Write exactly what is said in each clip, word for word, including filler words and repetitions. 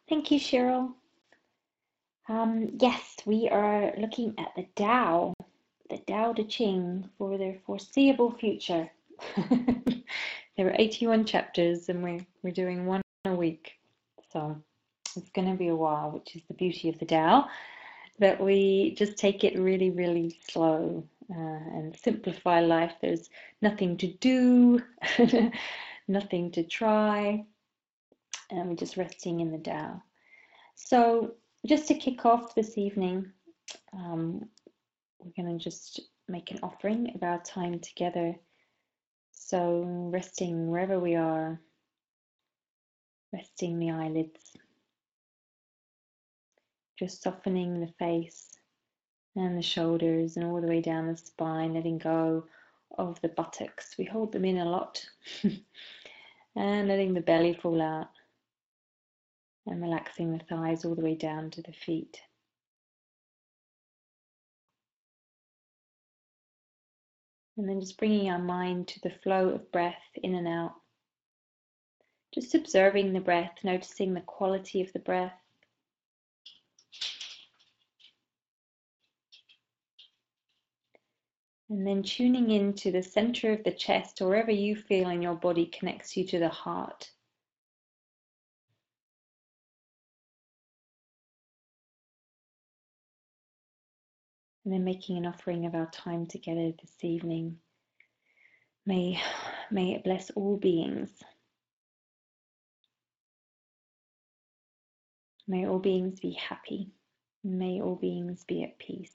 Thank you, Cheryl. Um, yes, we are looking at the Tao, the Tao Te Ching for the foreseeable future. There are eighty-one chapters and we're, we're doing one a week. So it's going to be a while, which is the beauty of the Tao, that we just take it really, really slow uh, and simplify life. There's nothing to do, nothing to try, and we're just resting in the Tao. So just to kick off this evening, um, we're going to just make an offering of our time together. So resting wherever we are, resting the eyelids, just softening the face and the shoulders and all the way down the spine, letting go of the buttocks. We hold them in a lot. And letting the belly fall out and relaxing the thighs all the way down to the feet. And then just bringing our mind to the flow of breath in and out. Just observing the breath, noticing the quality of the breath. And then tuning into the center of the chest, or wherever you feel in your body connects you to the heart. And then making an offering of our time together this evening. May, may it bless all beings. May all beings be happy. May all beings be at peace.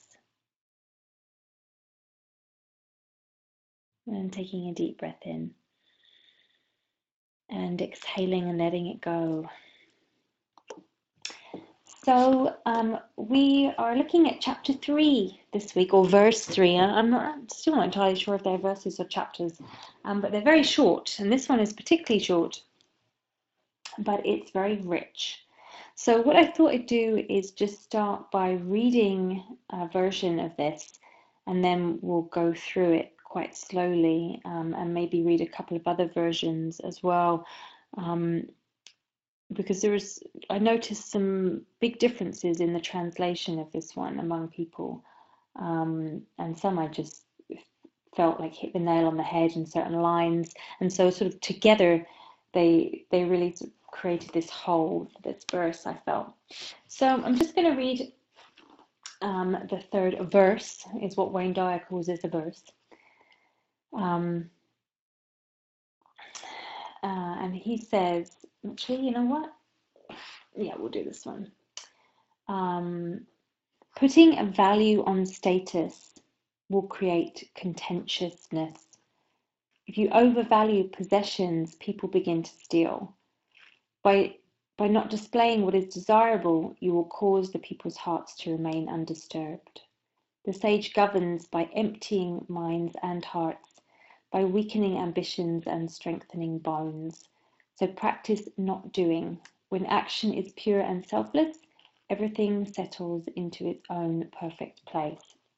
And taking a deep breath in. And exhaling and letting it go. So um, we are looking at chapter three this week, or verse three. I'm, not, I'm still not entirely sure if they're verses or chapters, um, but they're very short, and this one is particularly short, but it's very rich. So what I thought I'd do is just start by reading a version of this, and then we'll go through it quite slowly, um, and maybe read a couple of other versions as well. Um, because there was, I noticed some big differences in the translation of this one among people, um, and some I just felt like hit the nail on the head in certain lines, and so sort of together they they really sort of created this whole, this verse, I felt. So I'm just going to read um, the third verse, is what Wayne Dyer calls as a verse. Um, uh, and he says, actually, you know what? Yeah, we'll do this one. Um, Putting a value on status will create contentiousness. If you overvalue possessions, people begin to steal. By, by not displaying what is desirable, you will cause the people's hearts to remain undisturbed. The sage governs by emptying minds and hearts, by weakening ambitions and strengthening bones. So practice not doing. When action is pure and selfless, everything settles into its own perfect place.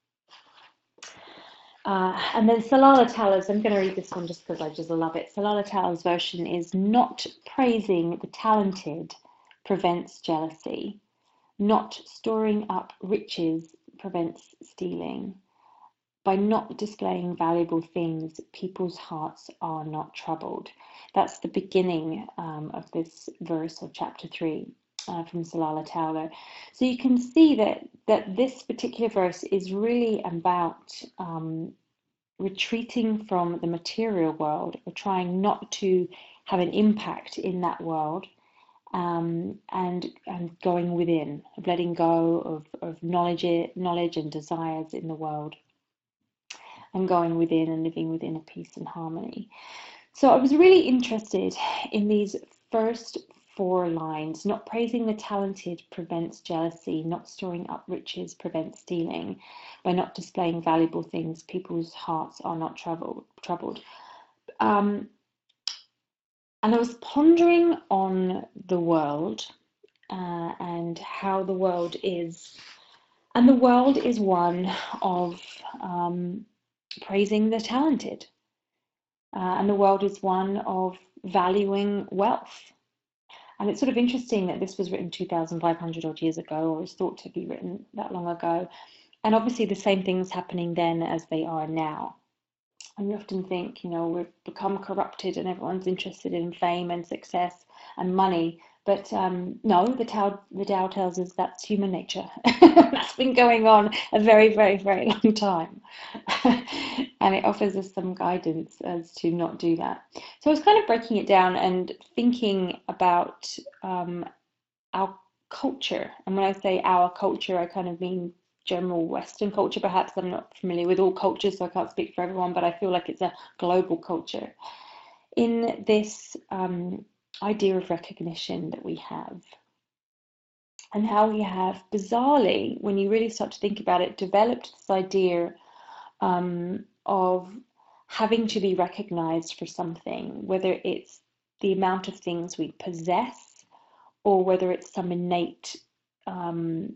Uh, and then Salala Talers, I'm going to read this one just because I just love it. Salala Talers' version is, not praising the talented prevents jealousy. Not storing up riches prevents stealing. By not displaying valuable things, people's hearts are not troubled. That's the beginning um, of this verse of chapter three. Uh, from Salala Towler. So you can see that that this particular verse is really about um, retreating from the material world, or trying not to have an impact in that world, um, and and going within, of letting go of, of knowledge, knowledge and desires in the world, and going within and living within a peace and harmony. So I was really interested in these first four lines. Not praising the talented prevents jealousy. Not storing up riches prevents stealing. By not displaying valuable things, people's hearts are not troubled. troubled. Um, and I was pondering on the world uh, and how the world is. And the world is one of um, praising the talented. Uh, and the world is one of valuing wealth. And it's sort of interesting that this was written two thousand five hundred odd years ago, or is thought to be written that long ago. And obviously, the same things happening then as they are now. And we often think, you know, we've become corrupted and everyone's interested in fame and success and money. But um, no, the Tao, the Tao tells us that's human nature. That's been going on a very, very, very long time. And it offers us some guidance as to not do that. So I was kind of breaking it down and thinking about um, our culture. And when I say our culture, I kind of mean general Western culture, perhaps. I'm not familiar with all cultures, so I can't speak for everyone, but I feel like it's a global culture. In this um, idea of recognition that we have, and how we have, bizarrely, when you really start to think about it, developed this idea um, of having to be recognized for something, whether it's the amount of things we possess or whether it's some innate um,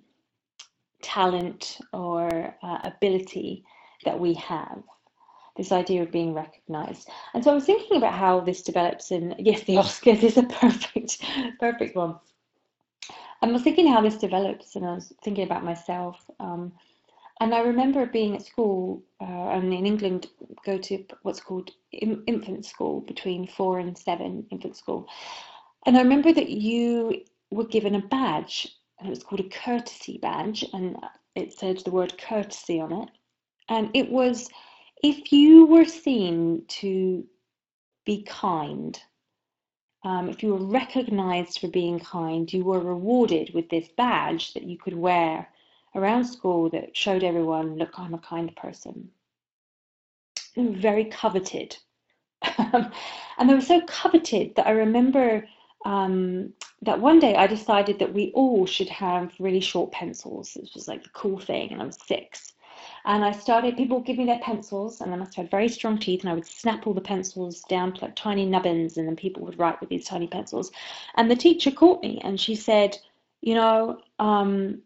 talent or uh, ability that we have, this idea of being recognized. And so I was thinking about how this develops in, yes, the Oscars is a perfect, perfect one. I was thinking how this develops, and I was thinking about myself. Um, and I remember being at school, uh, and in England, go to what's called infant school, between four and seven, infant school. And I remember that you were given a badge, and it was called a courtesy badge, and it said the word courtesy on it. And it was, if you were seen to be kind, um, if you were recognized for being kind, you were rewarded with this badge that you could wear around school that showed everyone, look, I'm a kind person. They were very coveted. And they were so coveted that I remember um, that one day I decided that we all should have really short pencils. It was like the cool thing, and I was six. And I started, people would give me their pencils, and I must have had very strong teeth, and I would snap all the pencils down to like tiny nubbins, and then people would write with these tiny pencils. And the teacher caught me, and she said, you know, um,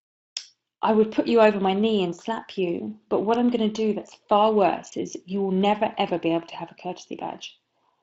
I would put you over my knee and slap you, but what I'm going to do that's far worse is you will never, ever be able to have a courtesy badge.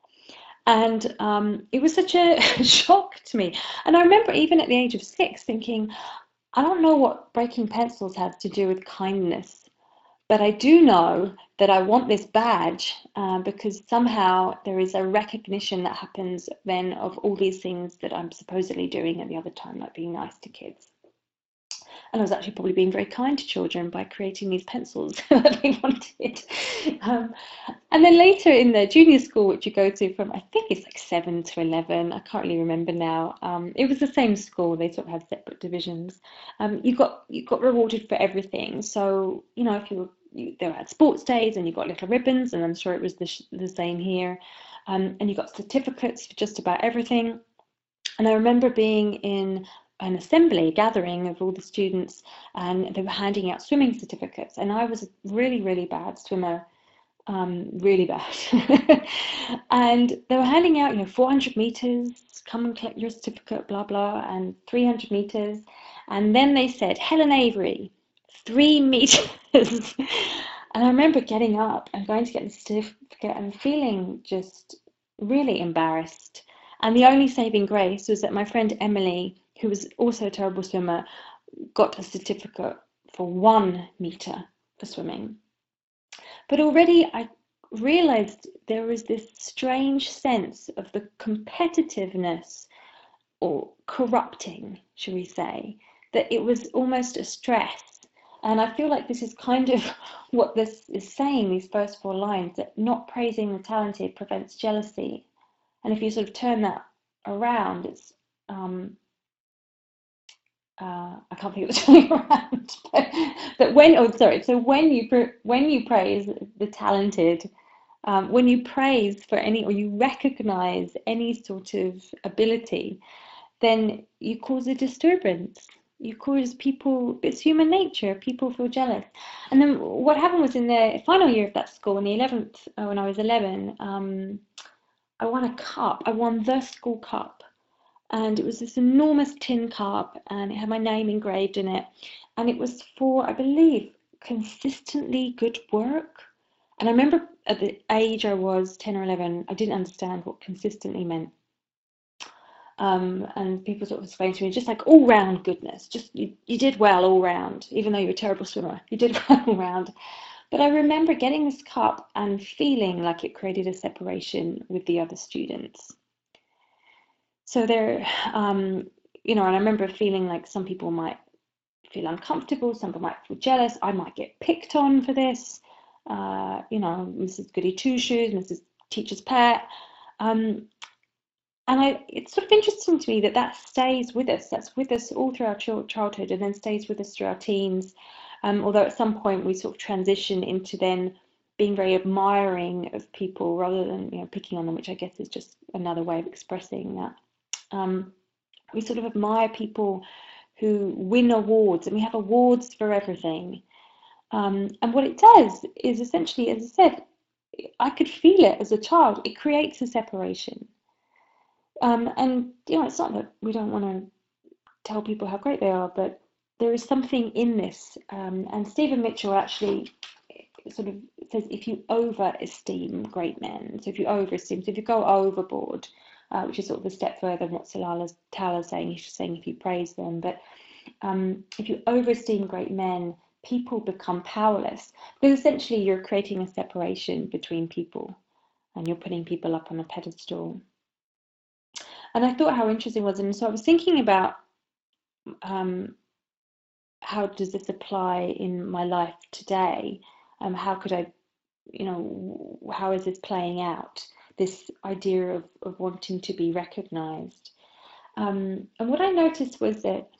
And um, it was such a shock to me. And I remember even at the age of six thinking, I don't know what breaking pencils has to do with kindness, but I do know that I want this badge uh, because somehow there is a recognition that happens then of all these things that I'm supposedly doing at the other time, like being nice to kids. And I was actually probably being very kind to children by creating these pencils that they wanted. Um, and then later in the junior school, which you go to from, I think it's like seven to eleven, I can't really remember now. Um, it was the same school, they sort of had separate divisions. Um, you got you got rewarded for everything. So, you know, if you were, you, they had sports days and you got little ribbons, and I'm sure it was the, the same here. Um, and you got certificates for just about everything. And I remember being in an assembly gathering of all the students, and they were handing out swimming certificates. And I was a really, really bad swimmer, um, really bad. And they were handing out, you know, four hundred meters, come and collect your certificate, blah, blah, and three hundred meters. And then they said, Helen Avery, three meters. And I remember getting up and going to get the certificate and feeling just really embarrassed. And the only saving grace was that my friend Emily, who was also a terrible swimmer, got a certificate for one meter for swimming. But already I realized there was this strange sense of the competitiveness, or corrupting, shall we say, that it was almost a stress. And I feel like this is kind of what this is saying, these first four lines, that not praising the talented prevents jealousy. And if you sort of turn that around, it's um, uh, I can't think of the turning around. But, but when, oh, sorry. So when you when you praise the talented, um, when you praise for any, or you recognize any sort of ability, then you cause a disturbance. You cause people, it's human nature, people feel jealous. And then what happened was, in the final year of that school, in the eleventh, uh, when I was eleven, um, I won a cup. I won the school cup. And it was this enormous tin cup, and it had my name engraved in it. And it was for, I believe, consistently good work. And I remember at the age I was, ten or eleven, I didn't understand what consistently meant. Um, and people sort of explain to me just like all round goodness, just you, you did well all round, even though you're a terrible swimmer, you did well all round. But I remember getting this cup and feeling like it created a separation with the other students. So there, um, you know, and I remember feeling like some people might feel uncomfortable, some people might feel jealous, I might get picked on for this, uh, you know, Missus Goody Two Shoes, Missus Teacher's Pet. Um, and I, it's sort of interesting to me that that stays with us. That's with us all through our childhood and then stays with us through our teens. Um, although at some point we sort of transition into then being very admiring of people rather than, you know, picking on them, which I guess is just another way of expressing that. Um, we sort of admire people who win awards, and we have awards for everything. Um, and what it does is essentially, as I said, I could feel it as a child. It creates a separation. Um, and, you know, it's not that we don't want to tell people how great they are, but there is something in this. Um, and Stephen Mitchell actually sort of says if you over-esteem great men, so if you over-esteem, so if you go overboard, uh, which is sort of a step further than what Salala Tal is saying, he's just saying if you praise them, but um, if you over-esteem great men, people become powerless, because essentially you're creating a separation between people and you're putting people up on a pedestal. And I thought how interesting it was, and so I was thinking about um, how does this apply in my life today? Um, how could I, you know, how is this playing out? This idea of, of wanting to be recognized. Um, and what I noticed was that,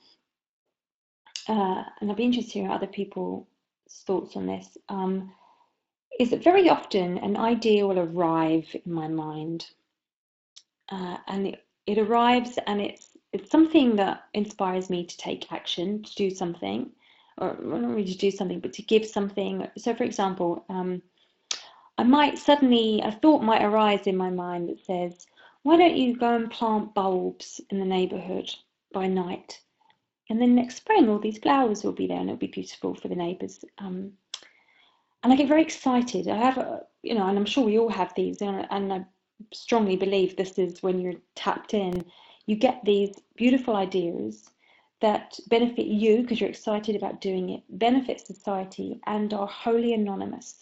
uh, and I'd be interested to hear other people's thoughts on this, um, is that very often an idea will arrive in my mind, uh, and it, it arrives and it's it's something that inspires me to take action, to do something, or well, not really to do something, but to give something. So, for example, um, I might suddenly, a thought might arise in my mind that says, why don't you go and plant bulbs in the neighbourhood by night? And then next spring, all these flowers will be there and it'll be beautiful for the neighbours. Um, and I get very excited. I have, a, you know, and I'm sure we all have these, and, and I strongly believe this is when you're tapped in, you get these beautiful ideas that benefit you because you're excited about doing it, benefit society, and are wholly anonymous.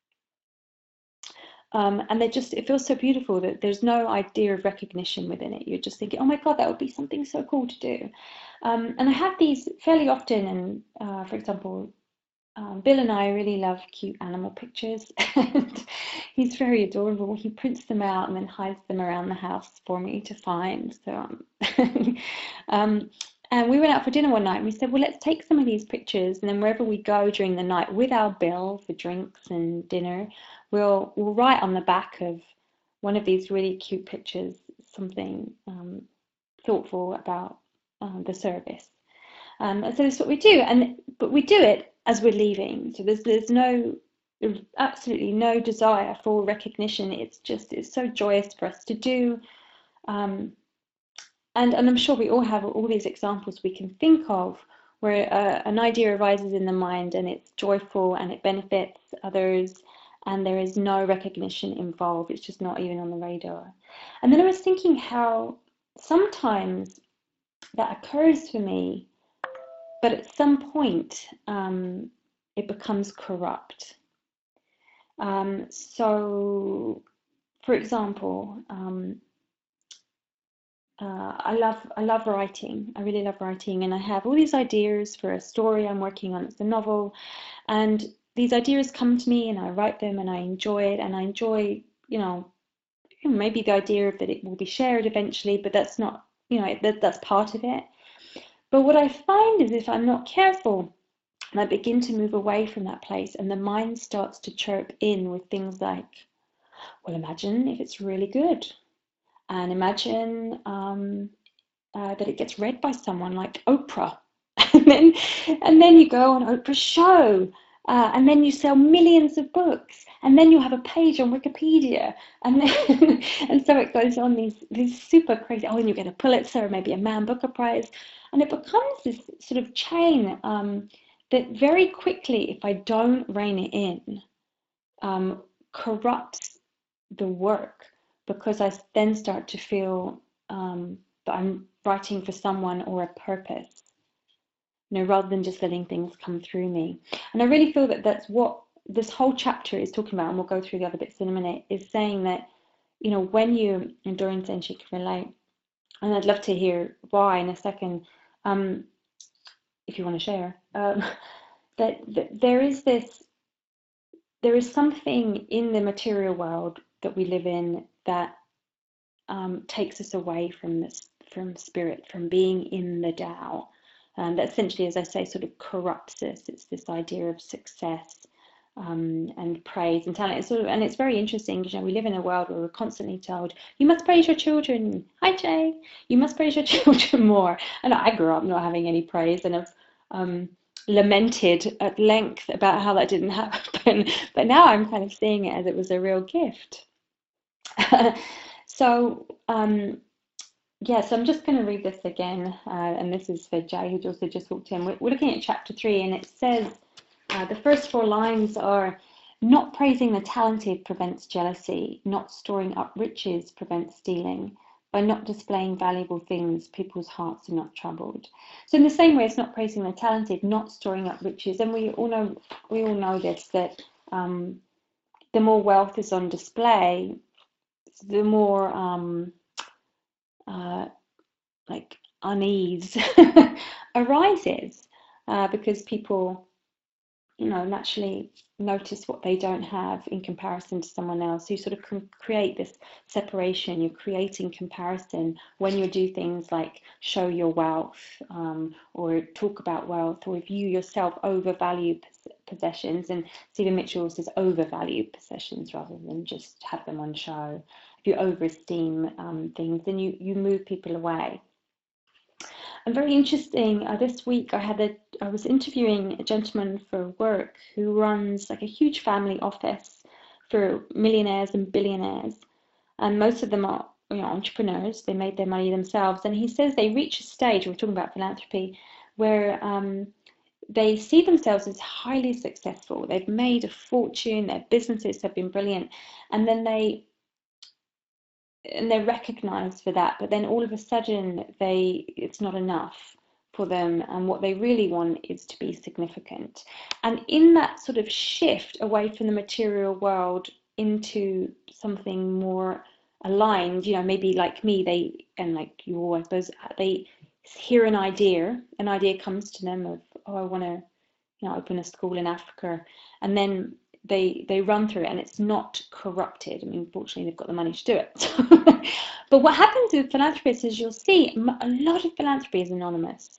Um, and they just, it feels so beautiful that there's no idea of recognition within it. You're just thinking, oh my God, that would be something so cool to do. Um, and I have these fairly often, and uh, for example, um, Bill and I really love cute animal pictures, and he's very adorable. He prints them out and then hides them around the house for me to find. So, um, um, and we went out for dinner one night and we said, well, let's take some of these pictures, and then wherever we go during the night with our bill for drinks and dinner, we'll we'll write on the back of one of these really cute pictures something um, thoughtful about um, the service. Um, and so that's what we do, and but we do it as we're leaving. So there's there's no absolutely no desire for recognition. It's just it's so joyous for us to do. Um, and and I'm sure we all have all these examples we can think of where uh, an idea arises in the mind and it's joyful and it benefits others, and there is no recognition involved. It's just not even on the radar. And then I was thinking how sometimes that occurs for me, but at some point um, it becomes corrupt. Um, so, for example, um, uh, I love I love writing. I really love writing, and I have all these ideas for a story I'm working on. It's a novel, and these ideas come to me, and I write them, and I enjoy it, and I enjoy, you know, maybe the idea that it will be shared eventually, but that's not, you know, that that's part of it. But what I find is if I'm not careful, and I begin to move away from that place, and the mind starts to chirp in with things like, well, imagine if it's really good. And imagine um, uh, that it gets read by someone like Oprah. and, then, and then you go on Oprah's show. Uh, and then you sell millions of books. And then you have a page on Wikipedia. And then, and so it goes on these, these super crazy, oh, and you get a Pulitzer or maybe a Man Booker Prize. And it becomes this sort of chain um, that very quickly, if I don't rein it in, um, corrupts the work, because I then start to feel um, that I'm writing for someone or a purpose, you know, rather than just letting things come through me. And I really feel that that's what this whole chapter is talking about, and we'll go through the other bits in a minute, is saying that, you know, when you, and Doreen saying she can relate, and I'd love to hear why in a second, um, if you want to share, um, that, that there is this, there is something in the material world that we live in that um, takes us away from this, from spirit, from being in the Tao. Um, that essentially, as I say, sort of corrupts us. It's this idea of success um, and praise and talent. It's sort of, and it's very interesting. You know, we live in a world where we're constantly told, "You must praise your children." Hi, Jay. You must praise your children more. And I grew up not having any praise, and I've um, lamented at length about how that didn't happen. But now I'm kind of seeing it as it was a real gift. So. Um, Yes, I'm just going to read this again, uh, and this is for Jay, who's also just walked in. We're, we're looking at chapter three, and it says uh, the first four lines are, not praising the talented prevents jealousy, not storing up riches prevents stealing. By not displaying valuable things, people's hearts are not troubled. So in the same way, it's not praising the talented, not storing up riches, and we all know, we all know this, that um, the more wealth is on display, the more um, uh, like unease arises uh, because people, you know, naturally notice what they don't have in comparison to someone else. So you sort of create this separation. You're creating comparison when you do things like show your wealth um, or talk about wealth, or if you yourself overvalue possessions. And Stephen Mitchell says overvalue possessions rather than just have them on show. If you overesteem um, things, then you you move people away. And very interesting, uh, this week I had a, I was interviewing a gentleman for work who runs like a huge family office for millionaires and billionaires. And most of them are, you know, entrepreneurs. They made their money themselves. And he says they reach a stage, we're talking about philanthropy, where um, they see themselves as highly successful. They've made a fortune, their businesses have been brilliant. And then they and they're recognized for that, but then all of a sudden they it's not enough for them, and what they really want is to be significant. And in that sort of shift away from the material world into something more aligned, you know, maybe like me, they, and like you all, I suppose, they hear an idea, an idea comes to them of, oh, I want to, you know, open a school in Africa, and then they they run through it and it's not corrupted. I mean, fortunately, they've got the money to do it. But what happens with philanthropists is you'll see a lot of philanthropy is anonymous.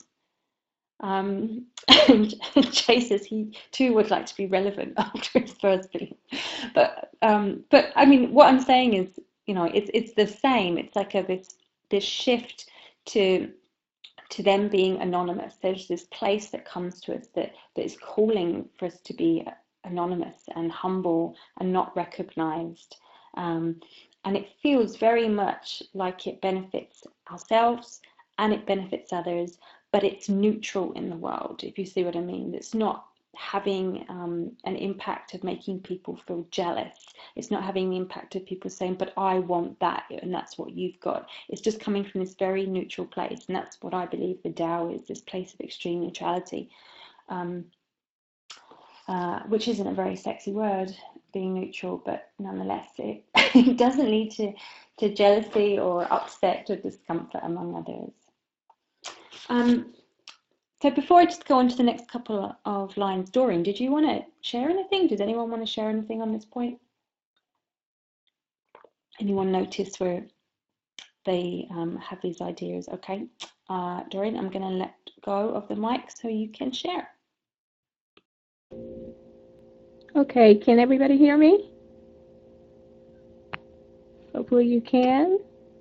Um, and Jay says he too would like to be relevant after his first billion. But um, but I mean, what I'm saying is, you know, it's it's the same. It's like a this this shift to to them being anonymous. There's this place that comes to us that that is calling for us to be anonymous and humble and not recognized. Um, and it feels very much like it benefits ourselves and it benefits others, but it's neutral in the world, if you see what I mean. It's not having um, an impact of making people feel jealous. It's not having the impact of people saying, but I want that, and that's what you've got. It's just coming from this very neutral place, and that's what I believe the Tao is, this place of extreme neutrality. Um, Uh, which isn't a very sexy word, being neutral, but nonetheless, it, it doesn't lead to, to jealousy or upset or discomfort among others. Um, so before I just go on to the next couple of lines, Doreen, did you want to share anything? Does anyone want to share anything on this point? Anyone notice where they um, have these ideas? Okay, uh, Doreen, I'm going to let go of the mic so you can share. Okay, can everybody hear me? Hopefully you can.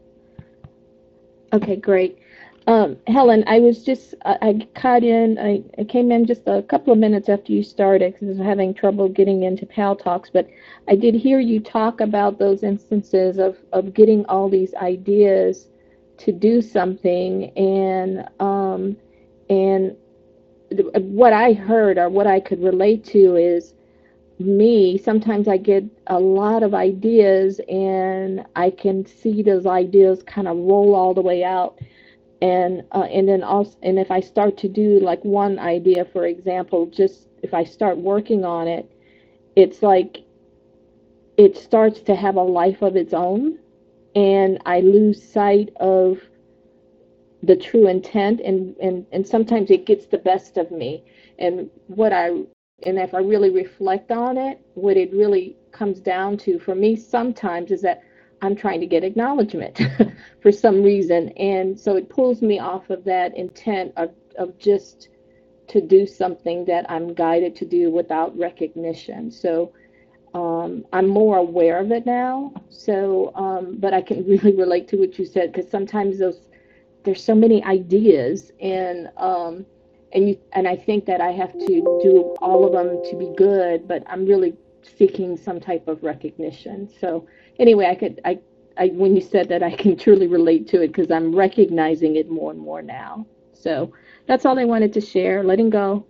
Okay, great. Um, Helen, I was just, I, I caught in, I, I came in just a couple of minutes after you started because I was having trouble getting into Pal Talks, but I did hear you talk about those instances of, of getting all these ideas to do something, and um, and what I heard or what I could relate to is me, sometimes I get a lot of ideas and I can see those ideas kind of roll all the way out And uh, and then also, and if I start to do like one idea, for example, just if I start working on it, it's like it starts to have a life of its own, and I lose sight of the true intent, and and and sometimes it gets the best of me. And what I and if I really reflect on it, what it really comes down to for me sometimes is that I'm trying to get acknowledgement for some reason, and so it pulls me off of that intent of of just to do something that I'm guided to do without recognition. So um, I'm more aware of it now. So, um, but I can really relate to what you said, because sometimes those there's so many ideas, and um, and you and I think that I have to do all of them to be good, but I'm really seeking some type of recognition. So anyway, I could I, I when you said that, I can truly relate to it because I'm recognizing it more and more now. So that's all I wanted to share. Letting go.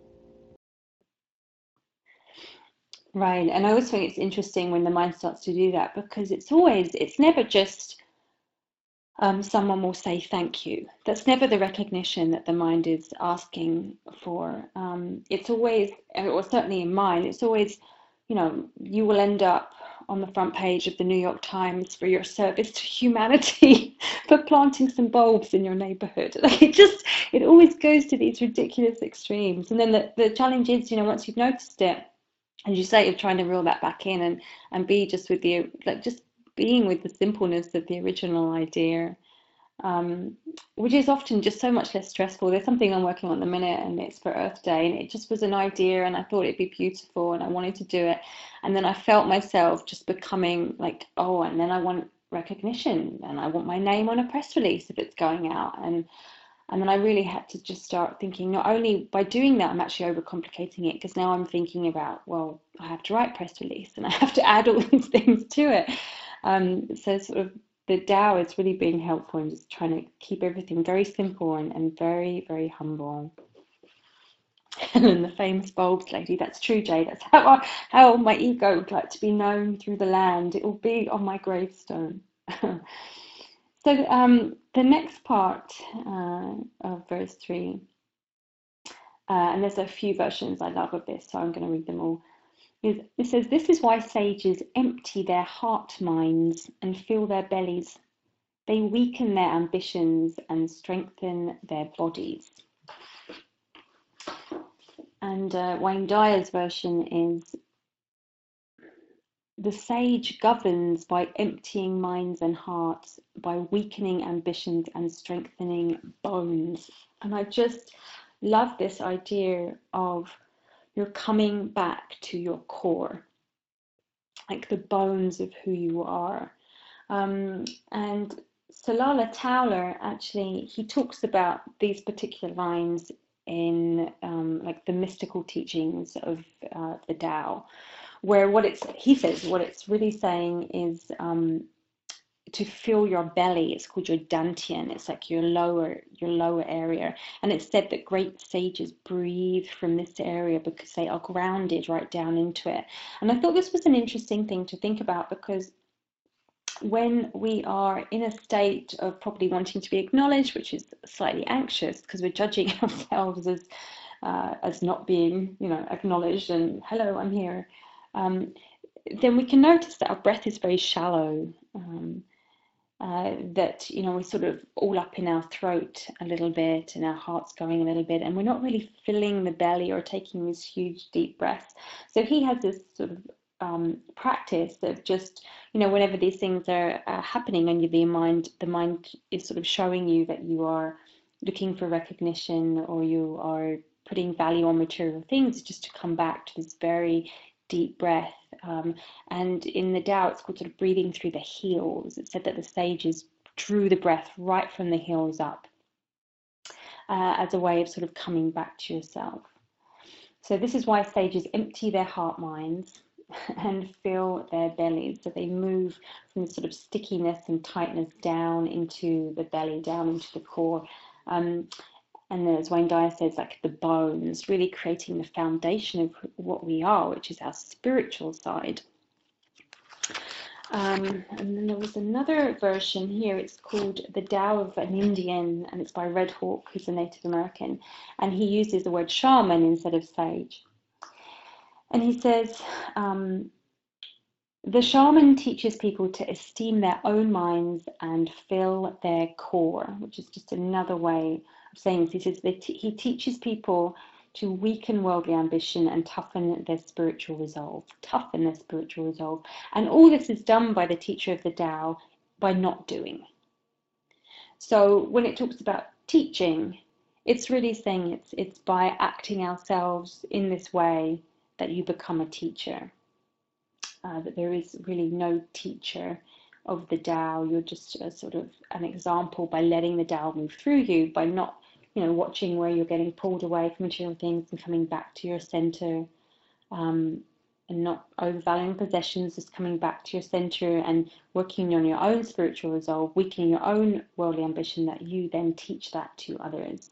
Right. And I always think it's interesting when the mind starts to do that, because it's always, it's never just um, someone will say thank you. That's never the recognition that the mind is asking for. Um, it's always, or certainly in mine, it's always, you know, you will end up on the front page of the New York Times for your service to humanity, for planting some bulbs in your neighborhood. Like it just, it always goes to these ridiculous extremes. And then the, the challenge is, you know, once you've noticed it, as you say, you're trying to reel that back in and and be just with the, like, just being with the simpleness of the original idea, um, which is often just so much less stressful. There's something I'm working on at the minute, and it's for Earth Day, and it just was an idea, and I thought it'd be beautiful, and I wanted to do it, and then I felt myself just becoming like, oh, and then I want recognition, and I want my name on a press release if it's going out, and and then I really had to just start thinking, not only by doing that, I'm actually overcomplicating it, because now I'm thinking about, well, I have to write press release and I have to add all these things to it. Um, so sort of the Tao is really being helpful in just trying to keep everything very simple and, and very, very humble. And the famous bulbs lady, that's true, Jay. That's how I, how my ego would like to be known through the land. It will be on my gravestone. So um, the next part uh, of verse three, uh, and there's a few versions I love of this, so I'm going to read them all. Is, it says, "This is why sages empty their heart minds and fill their bellies. They weaken their ambitions and strengthen their bodies." And uh, Wayne Dyer's version is, "The sage governs by emptying minds and hearts, by weakening ambitions and strengthening bones." And I just love this idea of you're coming back to your core, like the bones of who you are. Um, and Salala Tauler, actually, he talks about these particular lines in um, like the mystical teachings of uh, the Tao, where what it's, he says, what it's really saying is um, to fill your belly. It's called your dantian. It's like your lower your lower area. And it's said that great sages breathe from this area because they are grounded right down into it. And I thought this was an interesting thing to think about, because when we are in a state of probably wanting to be acknowledged, which is slightly anxious because we're judging ourselves as uh, as not being, you know, acknowledged and hello, I'm here, um, then we can notice that our breath is very shallow. Um, uh, that, you know, we're sort of all up in our throat a little bit and our heart's going a little bit, and we're not really filling the belly or taking these huge deep breaths. So he has this sort of um, practice of just, you know, whenever these things are uh, happening and the mind, the mind is sort of showing you that you are looking for recognition or you are putting value on material things, just to come back to this very deep breath. Um, and in the Tao, it's called sort of breathing through the heels. It said that the sages drew the breath right from the heels up uh, as a way of sort of coming back to yourself. So this is why sages empty their heart minds and fill their bellies. So they move from the sort of stickiness and tightness down into the belly, down into the core. Um, and as Wayne Dyer says, like the bones, really creating the foundation of what we are, which is our spiritual side. Um, and then there was another version here. It's called The Tao of an Indian, and it's by Red Hawk, who's a Native American. And he uses the word shaman instead of sage. And he says, um, the shaman teaches people to esteem their own minds and fill their core, which is just another way of saying this. He says that he teaches people to weaken worldly ambition and toughen their spiritual resolve. Toughen their spiritual resolve. And all this is done by the teacher of the Tao by not doing. So when it talks about teaching, it's really saying it's, it's by acting ourselves in this way that you become a teacher. Uh, that there is really no teacher of the Tao. You're just a sort of an example by letting the Tao move through you, by not, you know, watching where you're getting pulled away from material things and coming back to your center, um, and not overvaluing possessions, just coming back to your center and working on your own spiritual resolve, weakening your own worldly ambition, that you then teach that to others.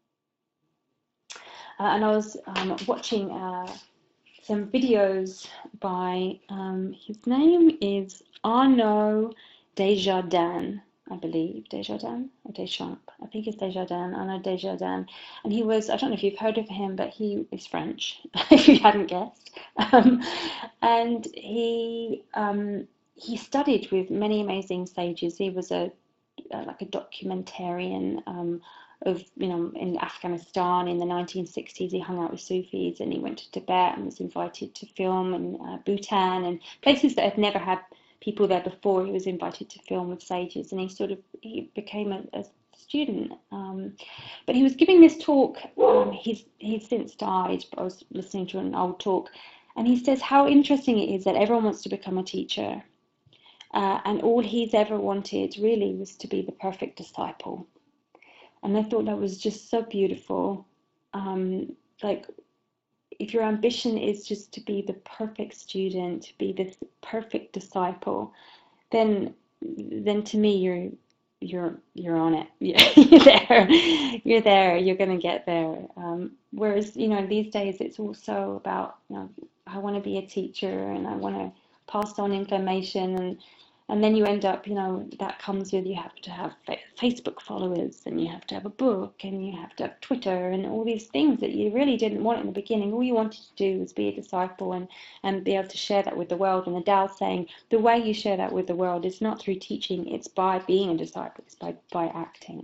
Uh, and I was um, watching uh, some videos by, um, his name is Arnaud Desjardins, I believe, Desjardins or Deschamps, I think it's Desjardins, Arnaud Desjardins, and he was, I don't know if you've heard of him, but he is French, if you hadn't guessed, um, and he um, he studied with many amazing sages. He was a, a like a documentarian, um, of, you know, in Afghanistan in the nineteen sixties. He hung out with Sufis, and he went to Tibet and was invited to film in uh, Bhutan and places that had never had people there before. He was invited to film with sages, and he sort of he became a, a student. Um, but he was giving this talk. Um, he's he's since died, but I was listening to an old talk, and he says how interesting it is that everyone wants to become a teacher, uh, and all he's ever wanted really was to be the perfect disciple. And I thought that was just so beautiful. Um, like, if your ambition is just to be the perfect student, to be this perfect disciple, then, then to me, you're, you're, you're on it. You're there. You're there. You're going to get there. Um, whereas, you know, these days it's also about, you know, I want to be a teacher and I want to pass on information, and and then you end up, you know, that comes with, you have to have Facebook followers, and you have to have a book, and you have to have Twitter, and all these things that you really didn't want in the beginning. All you wanted to do was be a disciple and, and be able to share that with the world. And the Tao's saying the way you share that with the world is not through teaching, it's by being a disciple, it's by, by acting.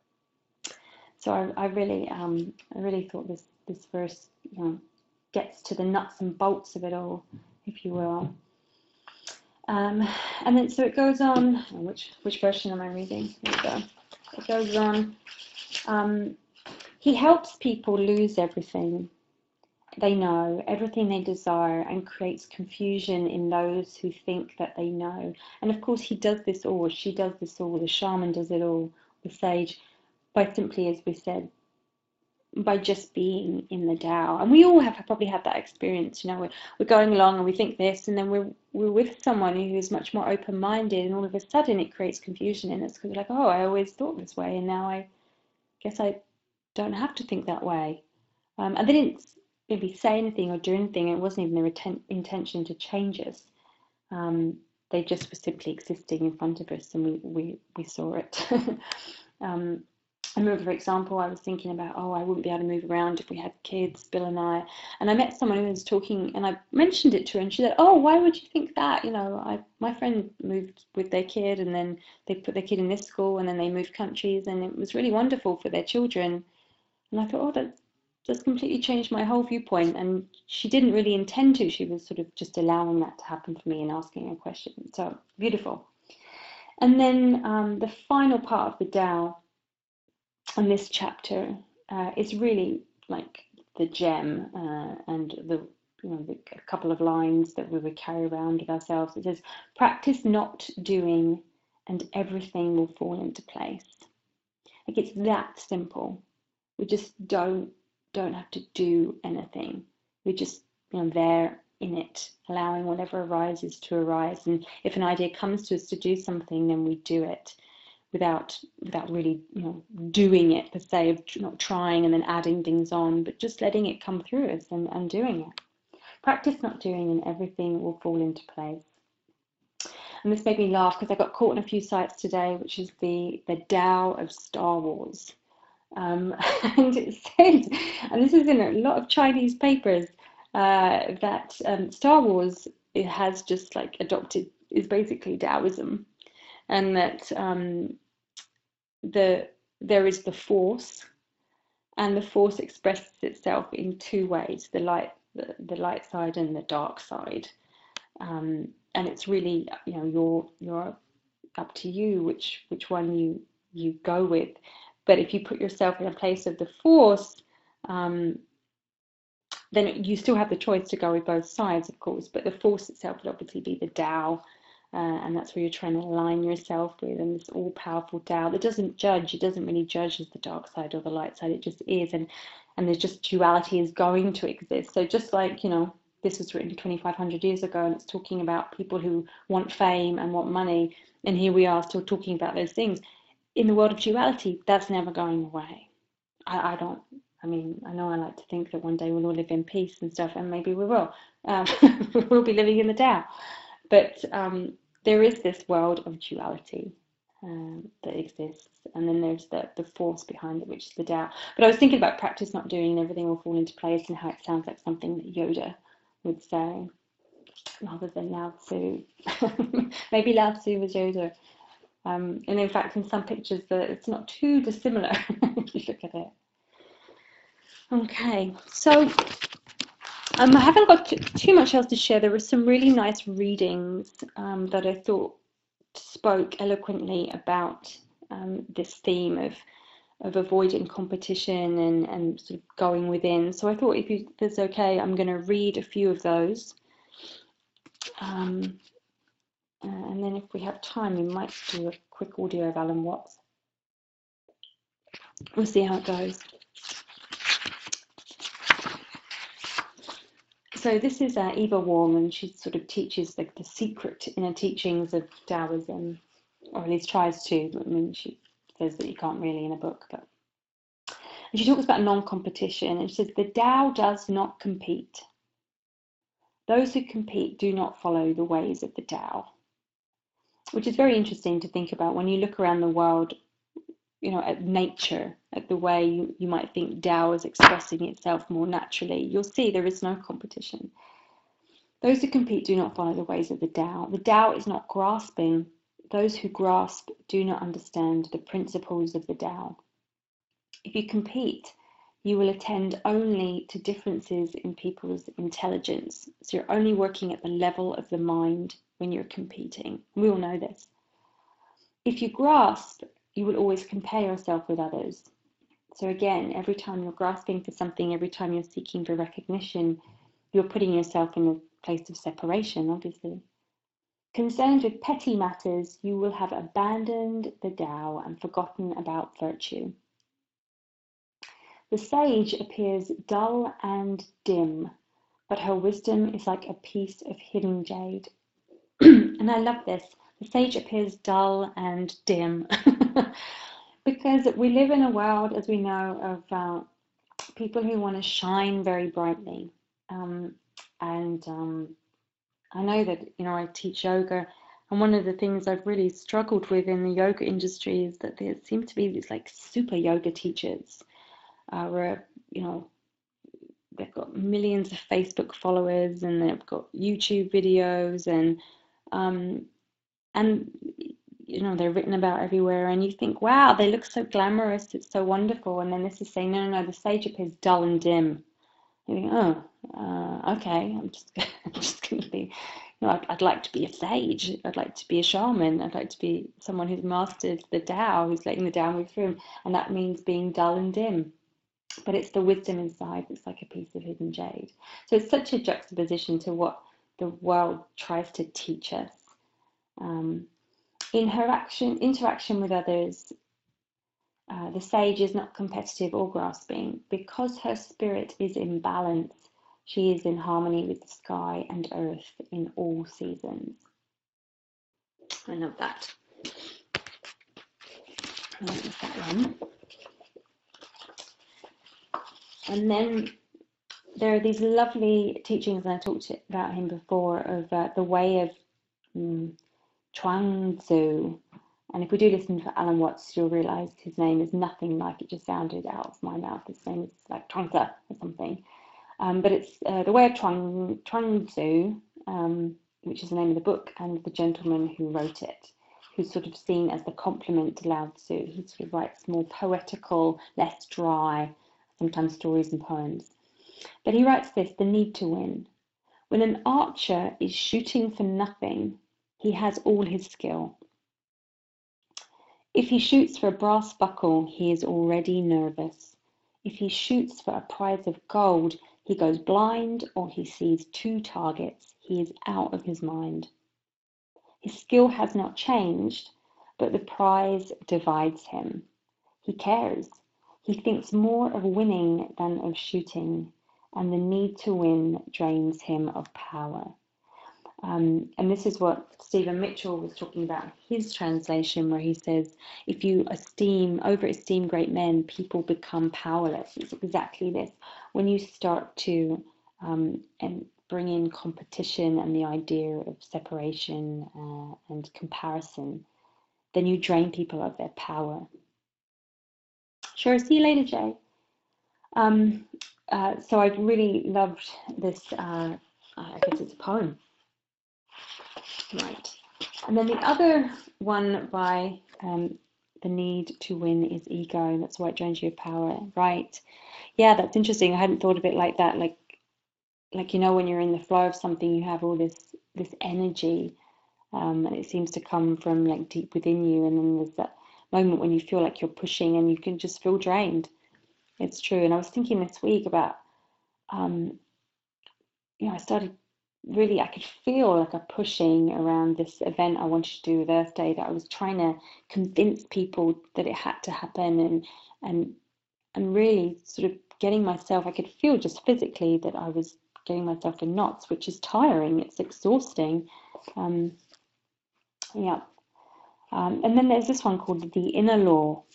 So I, I really, um, I really thought this, this verse, you know, gets to the nuts and bolts of it all, if you will. Um, and then, so it goes on, which, which version am I reading? Here we go. It goes on, um, he helps people lose everything they know, everything they desire, and creates confusion in those who think that they know. And of course he does this all, she does this all, the shaman does it all, the sage, by simply, as we said, by just being in the Tao. And we all have probably had that experience, you know, we're, we're going along and we think this, and then we're, we're with someone who's much more open-minded, and all of a sudden it creates confusion in us, because we're like, oh, I always thought this way, and now I guess I don't have to think that way. Um, and they didn't maybe say anything or do anything. It wasn't even their intention to change us. Um, they just were simply existing in front of us, and we, we, we saw it. um, I remember, for example, I was thinking about, oh, I wouldn't be able to move around if we had kids, Bill and I. And I met someone who was talking, and I mentioned it to her, and she said, oh, why would you think that? You know, I, my friend moved with their kid, and then they put their kid in this school, and then they moved countries, and it was really wonderful for their children. And I thought, oh, that just completely changed my whole viewpoint. And she didn't really intend to. She was sort of just allowing that to happen for me and asking a question. So beautiful. And then um, the final part of the Tao, and this chapter uh, is really like the gem, uh, and the, you know, the, a couple of lines that we would carry around with ourselves. It says, practice not doing and everything will fall into place. Like, it's that simple. We just don't don't have to do anything. We're just, you know, there in it, allowing whatever arises to arise. And if an idea comes to us to do something, then we do it. Without without really, you know, doing it per se, of not trying and then adding things on, but just letting it come through us and, and doing it. Practice not doing, and everything will fall into place. And this made me laugh because I got caught in a few sites today, which is the, the Tao of Star Wars. Um, and it said, and this is in a lot of Chinese papers, uh, that um, Star Wars, it has just like adopted, is basically Taoism, and that um, the there is the Force, and the Force expresses itself in two ways: the light, the, the light side, and the dark side. Um, and it's really, you know, you're you're up to you which which one you you go with. But if you put yourself in a place of the Force, um, then you still have the choice to go with both sides, of course. But the Force itself would obviously be the Tao, uh, and that's where you're trying to align yourself with, and this all-powerful Tao that doesn't judge. It doesn't really judge as the dark side or the light side. It just is, and and there's just duality is going to exist. So just like, you know, this was written twenty-five hundred years ago, and it's talking about people who want fame and want money, and here we are still talking about those things. In the world of duality, that's never going away. I, I don't, I mean, I know I like to think that one day we'll all live in peace and stuff, and maybe we will. Um, we'll be living in the Tao. But um, there is this world of duality um, that exists, and then there's the, the force behind it, which is the Tao. But I was thinking about practice not doing, and everything will fall into place, and how it sounds like something that Yoda would say, rather than Lao Tzu. Maybe Lao Tzu was Yoda. Um, and in fact, in some pictures, the, it's not too dissimilar if you look at it. Okay, so um, I haven't got too, too much else to share. There were some really nice readings um, that I thought spoke eloquently about um, this theme of of avoiding competition and, and sort of going within. So I thought if, you, if it's okay, I'm going to read a few of those. Um, uh, and then if we have time, we might do a quick audio of Alan Watts. We'll see how it goes. So this is uh, Eva Wong, and she sort of teaches like the secret inner teachings of Taoism, or at least tries to. I mean, she says that you can't really in a book, but and she talks about non-competition, and she says the Tao does not compete. Those who compete do not follow the ways of the Tao, which is very interesting to think about when you look around the world. You know, at nature, at the way you, you might think Tao is expressing itself more naturally, you'll see there is no competition. Those who compete do not follow the ways of the Tao. The Tao is not grasping. Those who grasp do not understand the principles of the Tao. If you compete, you will attend only to differences in people's intelligence. So you're only working at the level of the mind when you're competing. We all know this. If you grasp, you will always compare yourself with others. So again, every time you're grasping for something, every time you're seeking for recognition, you're putting yourself in a place of separation, obviously. Concerned with petty matters, you will have abandoned the Tao and forgotten about virtue. The sage appears dull and dim, but her wisdom is like a piece of hidden jade. And I love this. The sage appears dull and dim. Because we live in a world, as we know, of uh, people who want to shine very brightly. Um, and um, I know that, you know, I teach yoga, and one of the things I've really struggled with in the yoga industry is that there seem to be these like super yoga teachers uh, where, you know, they've got millions of Facebook followers and they've got YouTube videos and um, and you know, they're written about everywhere, and you think, wow, they look so glamorous, it's so wonderful. And then this is saying, no, no, no, the sage appears dull and dim. You think, oh, uh, okay, I'm just, I'm just going to be, you know, I'd, I'd like to be a sage. I'd like to be a shaman. I'd like to be someone who's mastered the Tao, who's letting the Tao move through him. And that means being dull and dim. But it's the wisdom inside that's like a piece of hidden jade. So it's such a juxtaposition to what the world tries to teach us. Um, In her action, interaction with others, uh, the sage is not competitive or grasping. Because her spirit is in balance, she is in harmony with the sky and earth in all seasons. I love that. I love that one. And then there are these lovely teachings, and I talked about him before, of uh, the way of um, Chuang-Tzu. And if we do listen to Alan Watts, you'll realize his name is nothing like it just sounded out of my mouth. His name is like Chuang-Tzu or something. Um, but it's uh, The Way of Chuang, Chuang-Tzu, um, which is the name of the book, and the gentleman who wrote it, who's sort of seen as the complement to Lao Tzu. He sort of writes more poetical, less dry, sometimes stories and poems. But he writes this: the need to win. When an archer is shooting for nothing, he has all his skill. If he shoots for a brass buckle, he is already nervous. If he shoots for a prize of gold, he goes blind, or he sees two targets. He is out of his mind. His skill has not changed, but the prize divides him. He cares. He thinks more of winning than of shooting, and the need to win drains him of power. Um, and this is what Stephen Mitchell was talking about in his translation, where he says, if you esteem, over-esteem great men, people become powerless. It's exactly this. When you start to um, and bring in competition and the idea of separation uh, and comparison, then you drain people of their power. Sure, see you later, Jay. Um, uh, so I've really loved this, uh, I guess it's a poem. Right. And then the other one by um, The Need to Win is Ego. That's why it drains you of power. Right. Yeah, that's interesting. I hadn't thought of it like that. Like, like you know, when you're in the flow of something, you have all this this energy, um, and it seems to come from like deep within you. And then there's that moment when you feel like you're pushing, and you can just feel drained. It's true. And I was thinking this week about, um, you know, I started really, I could feel like a pushing around this event I wanted to do with Earth Day, that I was trying to convince people that it had to happen, and and and really sort of getting myself, I could feel just physically that I was getting myself in knots, which is tiring, it's exhausting. Um, yeah. Um, and then there's this one called The Inner Law.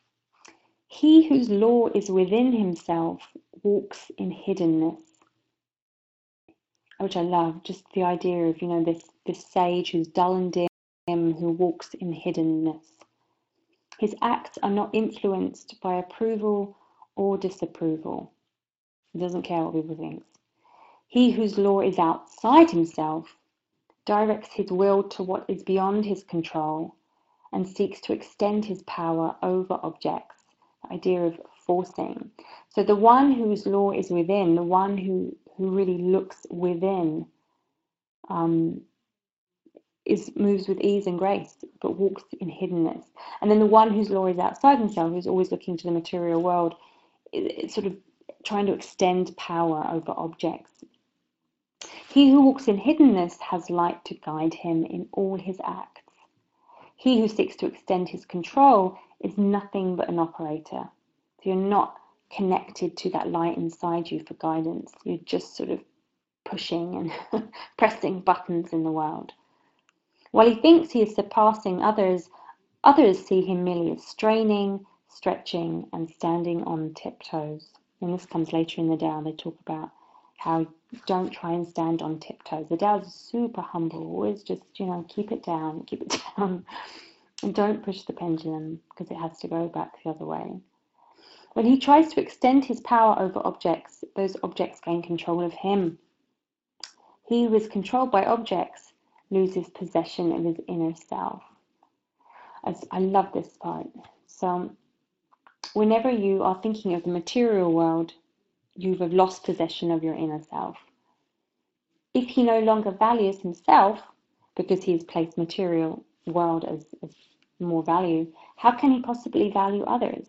He whose law is within himself walks in hiddenness. Which I love, just the idea of, you know, this, this sage who's dull and dim, who walks in hiddenness. His acts are not influenced by approval or disapproval. He doesn't care what people think. He whose law is outside himself directs his will to what is beyond his control and seeks to extend his power over objects. The idea of forcing. So the one whose law is within, the one who, who really looks within, um, is moves with ease and grace, but walks in hiddenness. And then the one whose law is outside himself, who's always looking to the material world, is sort of trying to extend power over objects. He who walks in hiddenness has light to guide him in all his acts. He who seeks to extend his control is nothing but an operator. So you're not connected to that light inside you for guidance. You're just sort of pushing and pressing buttons in the world. While he thinks he is surpassing others, others see him merely as straining, stretching, and standing on tiptoes. And this comes later in the Tao. They talk about how don't try and stand on tiptoes. The Tao is super humble. Always just, you know, keep it down, keep it down. And don't push the pendulum, because it has to go back the other way. When he tries to extend his power over objects, those objects gain control of him. He who is controlled by objects loses possession of his inner self. As I love this part. So whenever you are thinking of the material world, you've lost possession of your inner self. If he no longer values himself, because he has placed material world as, as more value, how can he possibly value others?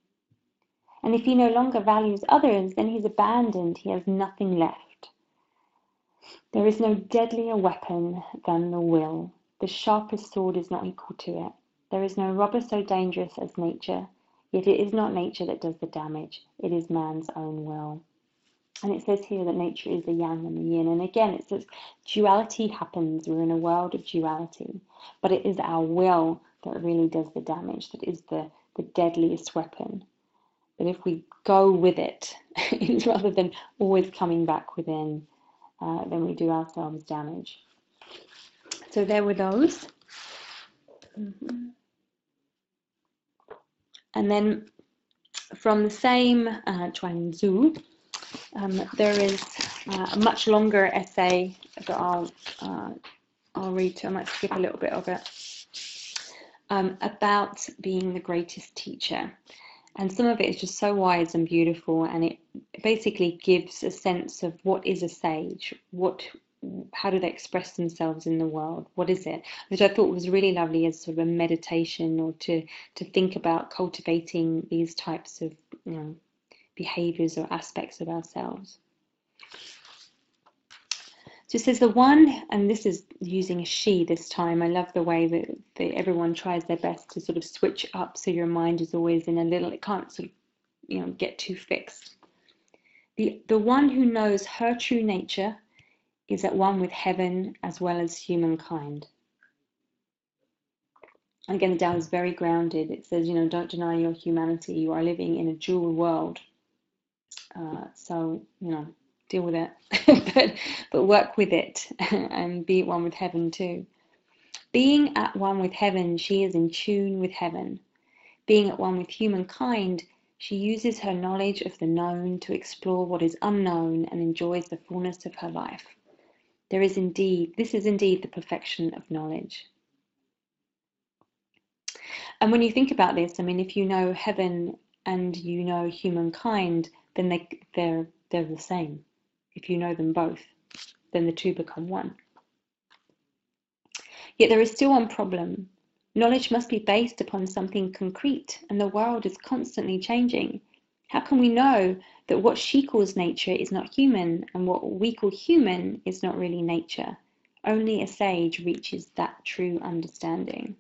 And if he no longer values others, then he's abandoned, he has nothing left. There is no deadlier weapon than the will. The sharpest sword is not equal to it. There is no robber so dangerous as nature, yet it is not nature that does the damage, it is man's own will. And it says here that nature is the yang and the yin. And again, it says duality happens. We're in a world of duality. But it is our will that really does the damage, that is the, the deadliest weapon. But if we go with it, rather than always coming back within, uh, then we do ourselves damage. So there were those. Mm-hmm. And then from the same uh, Chuang-Tzu, um, there is uh, a much longer essay that I'll uh, I'll read to. I might skip a little bit of it, um, about being the greatest teacher. And some of it is just so wise and beautiful, and it basically gives a sense of what is a sage, what, how do they express themselves in the world, what is it, which I thought was really lovely as sort of a meditation, or to to think about cultivating these types of, you know, behaviors or aspects of ourselves. So it says the one, and this is using she this time. I love the way that, that everyone tries their best to sort of switch up so your mind is always in a little, it can't sort of, you know, get too fixed. The, the one who knows her true nature is at one with heaven as well as humankind. And again, the Tao is very grounded. It says, you know, don't deny your humanity. You are living in a dual world. Uh, so, you know, deal with it, but, but work with it and be at one with heaven too. Being at one with heaven, she is in tune with heaven. Being at one with humankind, she uses her knowledge of the known to explore what is unknown and enjoys the fullness of her life. There is indeed, this is indeed the perfection of knowledge. And when you think about this, I mean, if you know heaven and you know humankind, then they, they're, they're the same. If you know them both, then the two become one. Yet there is still one problem. Knowledge must be based upon something concrete, and the world is constantly changing. How can we know that what she calls nature is not human, and what we call human is not really nature? Only a sage reaches that true understanding,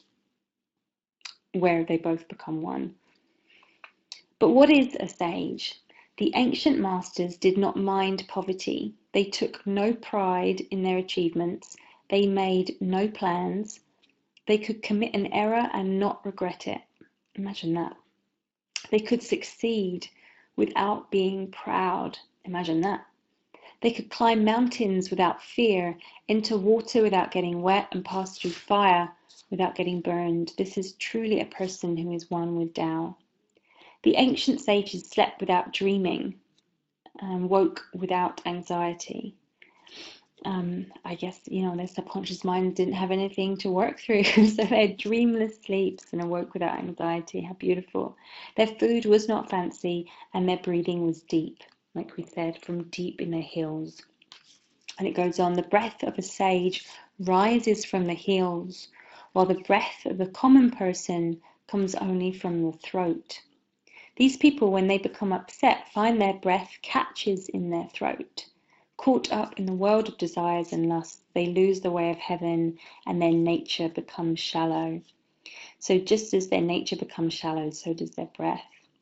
where they both become one. But what is a sage? The ancient masters did not mind poverty. They took no pride in their achievements. They made no plans. They could commit an error and not regret it. Imagine that. They could succeed without being proud. Imagine that. They could climb mountains without fear, enter water without getting wet, and pass through fire without getting burned. This is truly a person who is one with Tao. The ancient sages slept without dreaming and woke without anxiety. Um, I guess, you know, their subconscious mind didn't have anything to work through, so they had dreamless sleeps and awoke without anxiety. How beautiful. Their food was not fancy, and their breathing was deep, like we said, from deep in their hills. And it goes on, the breath of a sage rises from the hills, while the breath of the common person comes only from the throat. These people, when they become upset, find their breath catches in their throat. Caught up in the world of desires and lusts, they lose the way of heaven, and their nature becomes shallow. So just as their nature becomes shallow, so does their breath.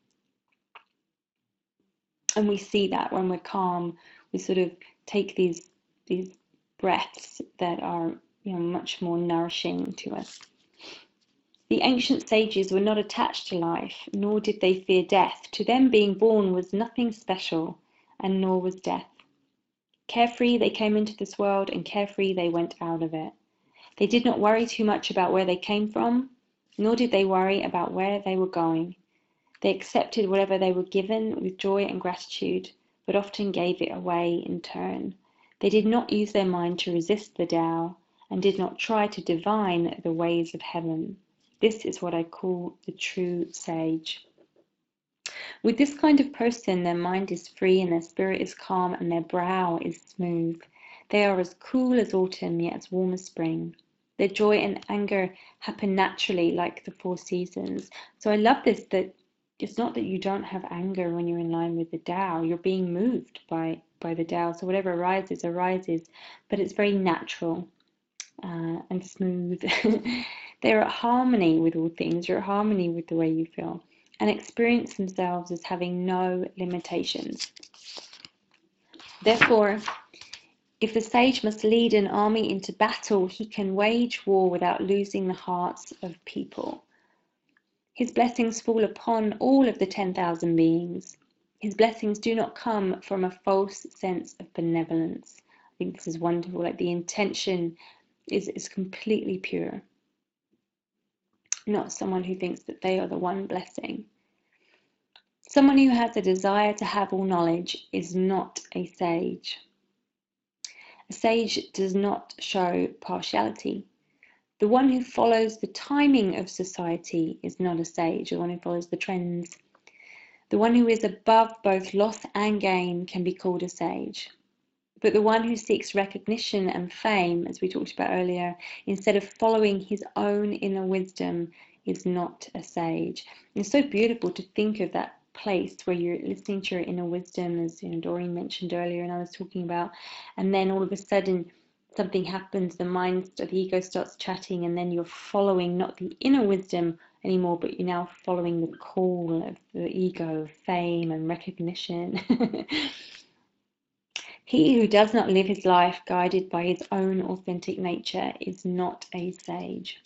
And we see that when we're calm, we sort of take these these breaths that are, you know, much more nourishing to us. The ancient sages were not attached to life, nor did they fear death. To them, being born was nothing special, and nor was death. Carefree they came into this world, and carefree they went out of it. They did not worry too much about where they came from, nor did they worry about where they were going. They accepted whatever they were given with joy and gratitude, but often gave it away in turn. They did not use their mind to resist the Tao, and did not try to divine the ways of heaven. This is what I call the true sage. With this kind of person, their mind is free and their spirit is calm and their brow is smooth. They are as cool as autumn, yet as warm as spring. Their joy and anger happen naturally, like the four seasons. So I love this, that it's not that you don't have anger when you're in line with the Tao. You're being moved by, by the Tao. So whatever arises, arises. But it's very natural uh, and smooth. They're at harmony with all things. You're at harmony with the way you feel, and experience themselves as having no limitations. Therefore, if the sage must lead an army into battle, he can wage war without losing the hearts of people. His blessings fall upon all of the ten thousand beings. His blessings do not come from a false sense of benevolence. I think this is wonderful. Like the intention is, is completely pure. not someone who thinks that they are the one blessing. Someone who has a desire to have all knowledge is not a sage. A sage does not show partiality. The one who follows the timing of society is not a sage, the one who follows the trends. The one who is above both loss and gain can be called a sage. But the one who seeks recognition and fame, as we talked about earlier, instead of following his own inner wisdom, is not a sage. And it's so beautiful to think of that place where you're listening to your inner wisdom, as you know, Doreen mentioned earlier, and I was talking about, and then all of a sudden something happens, the mind, the ego starts chatting, and then you're following not the inner wisdom anymore, but you're now following the call of the ego, of fame and recognition. He who does not live his life guided by his own authentic nature is not a sage.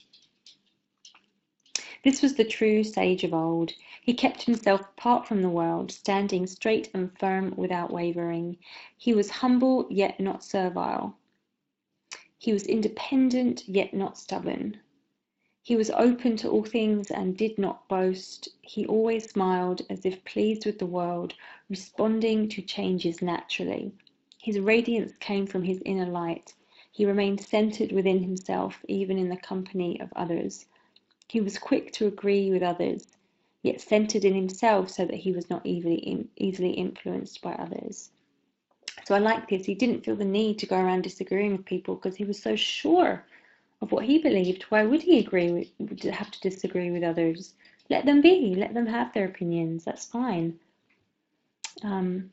This was the true sage of old. He kept himself apart from the world, standing straight and firm without wavering. He was humble yet not servile. He was independent yet not stubborn. He was open to all things and did not boast. He always smiled as if pleased with the world, responding to changes naturally. His radiance came from his inner light. He remained centered within himself, even in the company of others. He was quick to agree with others, yet centered in himself so that he was not easily, easily influenced by others. So I like this. He didn't feel the need to go around disagreeing with people because he was so sure of what he believed. Why would he agree with, have to disagree with others? Let them be. Let them have their opinions. That's fine. Um,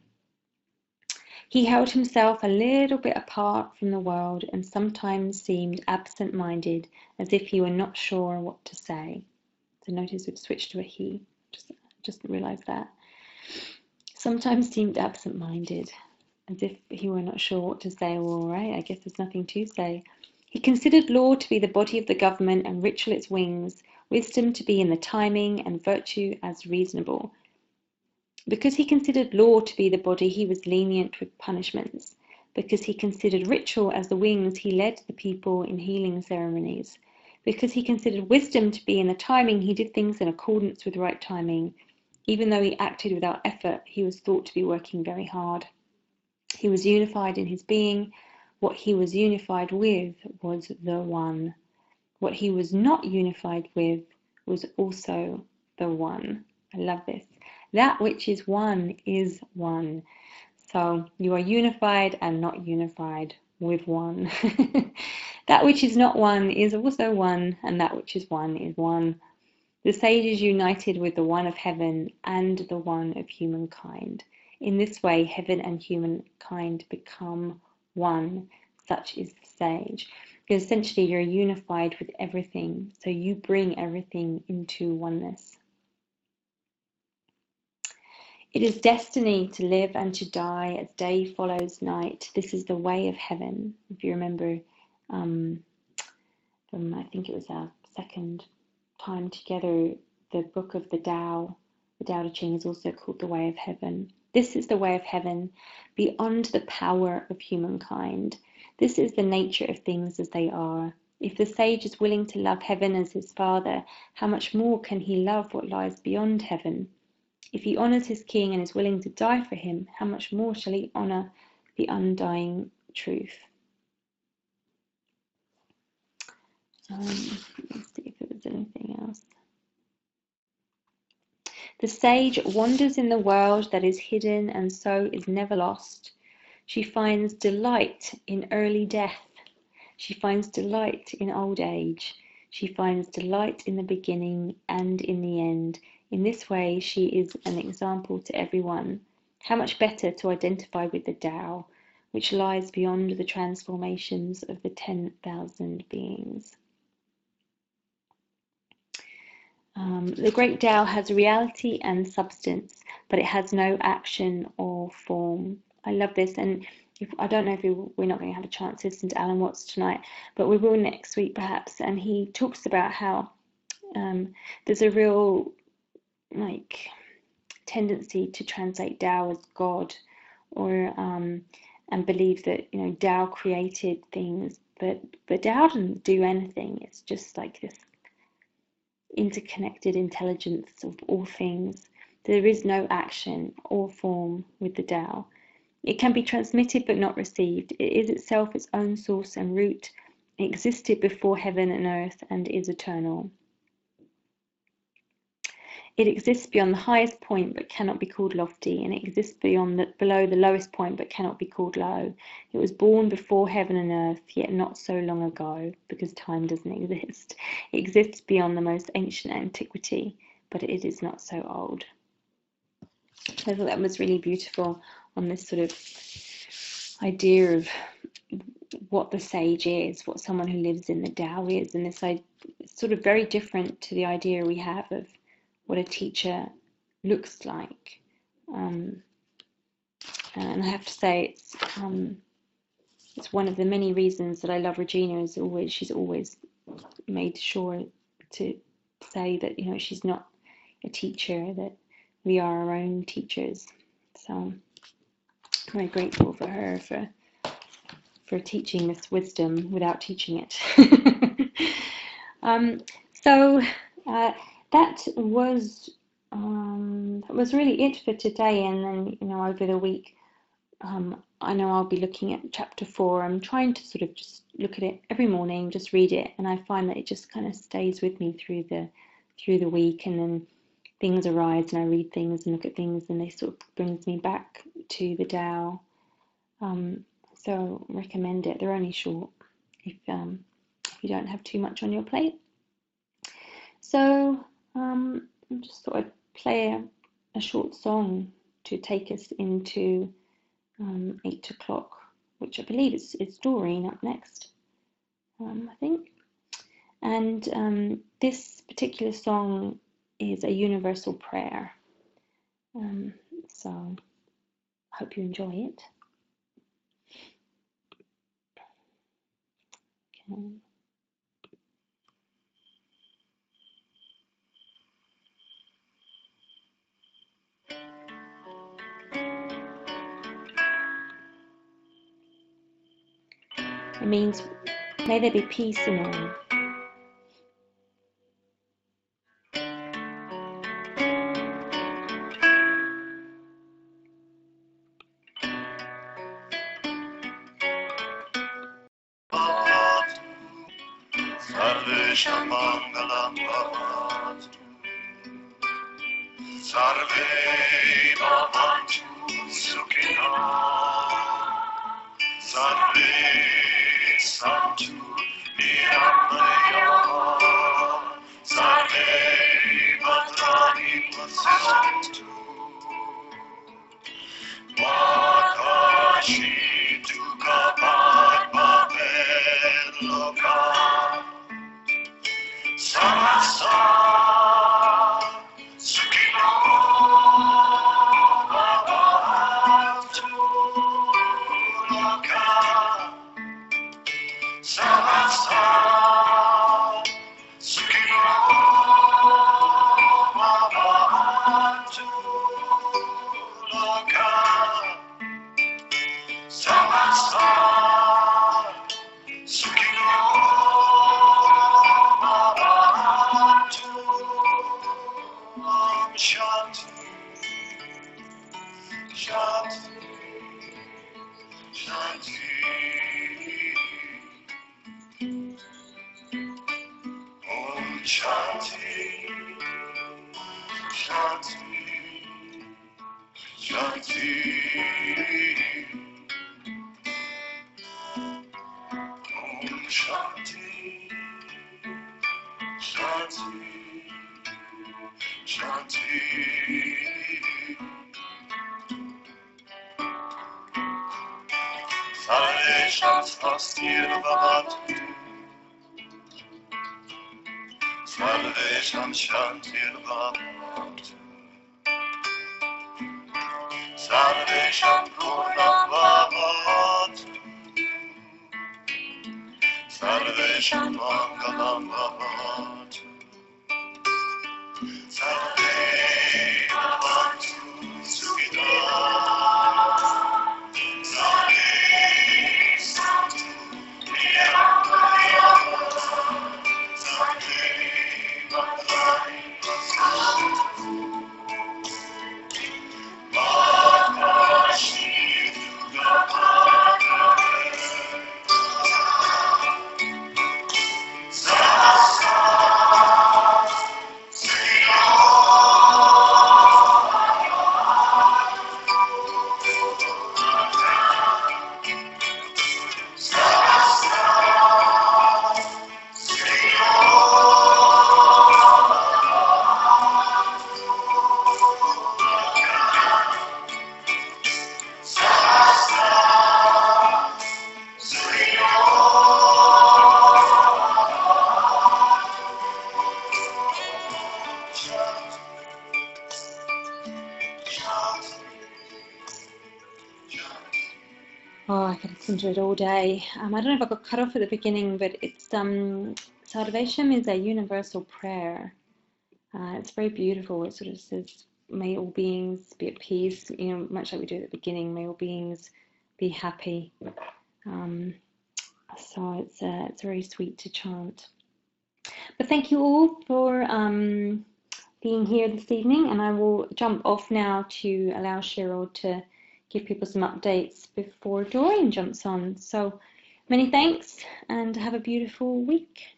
He held himself a little bit apart from the world and sometimes seemed absent-minded, as if he were not sure what to say. So notice we've switched to a he. Just, just realised that. Sometimes seemed absent-minded, as if he were not sure what to say. Well, all right, I guess there's nothing to say. He considered law to be the body of the government and ritual its wings, wisdom to be in the timing, and virtue as reasonable. Because he considered law to be the body, he was lenient with punishments. Because he considered ritual as the wings, he led the people in healing ceremonies. Because he considered wisdom to be in the timing, he did things in accordance with right timing. Even though he acted without effort, he was thought to be working very hard. He was unified in his being. What he was unified with was the one. What he was not unified with was also the one. I love this. That which is one is one. So you are unified and not unified with one. That which is not one is also one, and that which is one is one. The sage is united with the one of heaven and the one of humankind. In this way, heaven and humankind become one. Such is the sage. Because essentially you're unified with everything, so you bring everything into oneness. It is destiny to live and to die as day follows night. This is the way of heaven. If you remember, um, from I think it was our second time together, the book of the Tao, the Tao Te Ching is also called the way of heaven. This is the way of heaven, beyond the power of humankind. This is the nature of things as they are. If the sage is willing to love heaven as his father, how much more can he love what lies beyond heaven? If he honours his king and is willing to die for him, how much more shall he honour the undying truth? Um, let's see if there was anything else. The sage wanders in the world that is hidden and so is never lost. She finds delight in early death. She finds delight in old age. She finds delight in the beginning and in the end. In this way, she is an example to everyone. How much better to identify with the Tao, which lies beyond the transformations of the ten thousand beings. Um, the great Tao has reality and substance, but it has no action or form. I love this, and if, I don't know if we, we're not going to have a chance to listen to Alan Watts tonight, but we will next week perhaps, and he talks about how um, there's a real like tendency to translate Tao as God, or um, and believe that you know Tao created things, but but Tao doesn't do anything. It's just like this interconnected intelligence of all things. There is no action or form with the Tao. It can be transmitted but not received. It is itself its own source and root. It existed before heaven and earth and is eternal. It exists beyond the highest point but cannot be called lofty, and it exists beyond the, below the lowest point but cannot be called low. It was born before heaven and earth, yet not so long ago, because time doesn't exist. It exists beyond the most ancient antiquity, but it is not so old. I thought that was really beautiful on this sort of idea of what the sage is, what someone who lives in the Tao is, and this it's sort of very different to the idea we have of what a teacher looks like. Um, and I have to say, it's um, it's one of the many reasons that I love Regina. Is always she's always made sure to say that, you know, she's not a teacher, that we are our own teachers. So I'm very grateful for her for for teaching this wisdom without teaching it. um, so. Uh, That was um, that was really it for today, and then, you know, over the week, um, I know I'll be looking at chapter four. I'm trying to sort of just look at it every morning, just read it, and I find that it just kind of stays with me through the through the week, and then things arise, and I read things and look at things, and they sort of brings me back to the Tao. Um, so recommend it. They're only short if um, if you don't have too much on your plate. So. Um, I just thought I'd play a, a short song to take us into um, eight o'clock, which I believe is, is Doreen up next, um, I think. And um, this particular song is a universal prayer. Um, so I hope you enjoy it. Okay. It means, may there be peace in all. Sarvesham Mangalam Bhavatu, Sarve Bhavantu Sukhino, Sarve Santu Niramaya, Sarve Bhadrani Pasyantu, Makashi Dukha Bhave Loka, Samasta Sukhino Bhavantu Loka, Samasta Sukhino Bhavantu Loka, Samasta Sukhino Bhavantu. Om Shanti, Shanti, Shanti. Om Shanti, Shanti, Shanti. Om Shanti, Shanti, Shanti. Sarvesham Swastir Bhavatu, Sarvesham Shantir Bhavatu, Sarvesham Purnam Bhavatu, Sarvesham Mangalam Bhavatu, Sarve Bhavantu Sukhino, Sarve Santu Niramaya, Sarve Bhadrani Oh, I could listen to it all day. Um, I don't know if I got cut off at the beginning, but it's um, Salvation is a universal prayer. Uh, it's very beautiful. It sort of says, "May all beings be at peace." You know, much like we do at the beginning. May all beings be happy. Um, so it's uh, it's very sweet to chant. But thank you all for um, being here this evening, and I will jump off now to allow Cheryl to give people some updates before Doreen jumps on. So many thanks and have a beautiful week.